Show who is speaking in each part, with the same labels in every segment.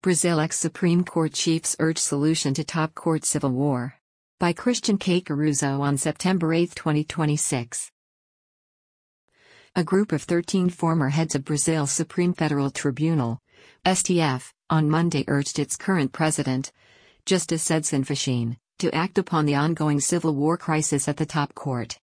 Speaker 1: Brazil ex-Supreme Court chiefs urge solution to top court civil war. By Christian K. Caruso on September 8, 2026. A group of 13 former heads of Brazil's Supreme Federal Tribunal, STF, on Monday urged its current president, Justice Edson Fachin, to act upon the ongoing civil war crisis at the top court.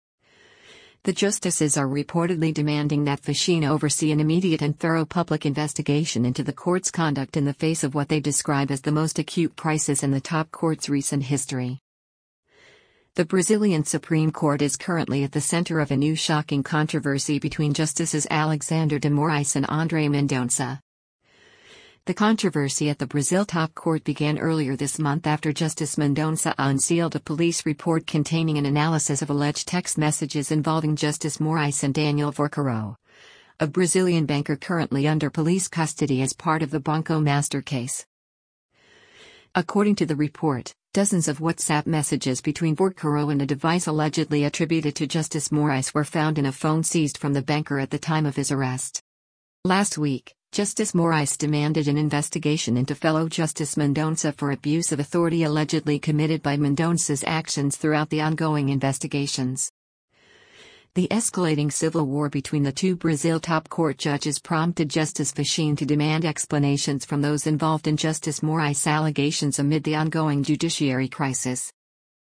Speaker 1: The justices are reportedly demanding that Fachin oversee an immediate and thorough public investigation into the court's conduct in the face of what they describe as the most acute crisis in the top court's recent history. The Brazilian Supreme Court is currently at the center of a new shocking controversy between Justices Alexandre de Moraes and André Mendonça. The controversy at the Brazil top court began earlier this month after Justice Mendonça unsealed a police report containing an analysis of alleged text messages involving Justice Moraes and Daniel Vorcaro, a Brazilian banker currently under police custody as part of the Banco Master case. According to the report, dozens of WhatsApp messages between Vorcaro and a device allegedly attributed to Justice Moraes were found in a phone seized from the banker at the time of his arrest. Last week, Justice Moraes demanded an investigation into fellow Justice Mendonça for abuse of authority allegedly committed by Mendonça's actions throughout the ongoing investigations. The escalating civil war between the two Brazil top court judges prompted Justice Fachin to demand explanations from those involved in Justice Moraes' allegations amid the ongoing judiciary crisis.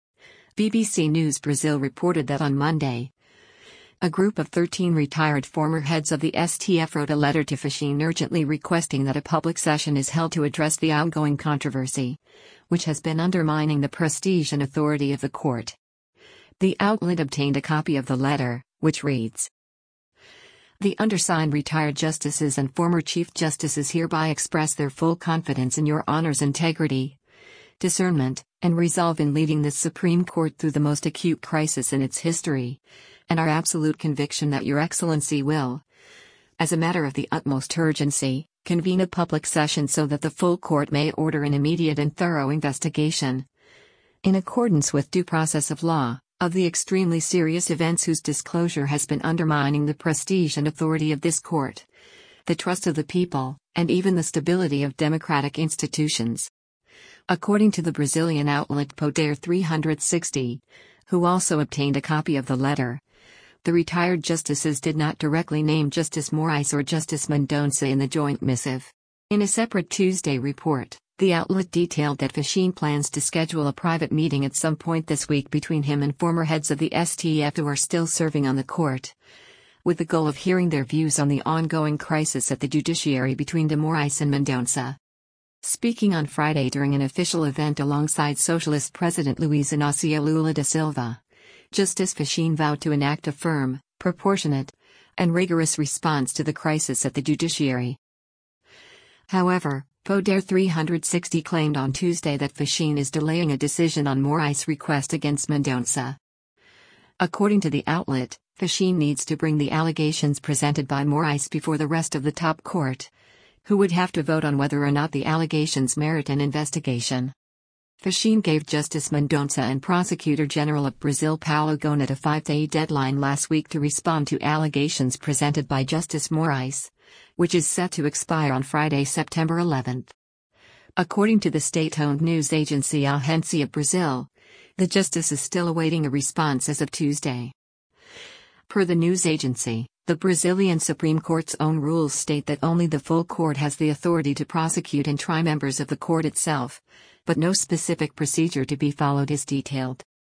Speaker 1: BBC News Brazil reported that on Monday, a group of 13 retired former heads of the STF wrote a letter to Fachin urgently requesting that a public session is held to address the ongoing controversy, which has been undermining the prestige and authority of the court. The outlet obtained a copy of the letter, which reads: "The undersigned retired justices and former chief justices hereby express their full confidence in your honor's integrity, discernment, and resolve in leading this Supreme Court through the most acute crisis in its history, and our absolute conviction that Your Excellency will, as a matter of the utmost urgency, convene a public session so that the full court may order an immediate and thorough investigation, in accordance with due process of law, of the extremely serious events whose disclosure has been undermining the prestige and authority of this court, the trust of the people, and even the stability of democratic institutions." According to the Brazilian outlet Poder 360, who also obtained a copy of the letter, the retired justices did not directly name Justice Moraes or Justice Mendonça in the joint missive. In a separate Tuesday report, the outlet detailed that Fachin plans to schedule a private meeting at some point this week between him and former heads of the STF who are still serving on the court, with the goal of hearing their views on the ongoing crisis at the judiciary between de Moraes and Mendonça. Speaking on Friday during an official event alongside Socialist President Luiz Inácio Lula da Silva, Justice Fachin vowed to enact a firm, proportionate, and rigorous response to the crisis at the judiciary. However, Poder 360 claimed on Tuesday that Fachin is delaying a decision on Moraes' request against Mendonça. According to the outlet, Fachin needs to bring the allegations presented by Moraes before the rest of the top court, who would have to vote on whether or not the allegations merit an investigation. Fachin gave Justice Mendonça and Prosecutor General of Brazil Paulo Gonet a 5-day deadline last week to respond to allegations presented by Justice Moraes, which is set to expire on Friday, September 11. According to the state-owned news agency Agência Brasil, the justice is still awaiting a response as of Tuesday. Per the news agency, the Brazilian Supreme Court's own rules state that only the full court has the authority to prosecute and try members of the court itself, but no specific procedure to be followed is detailed.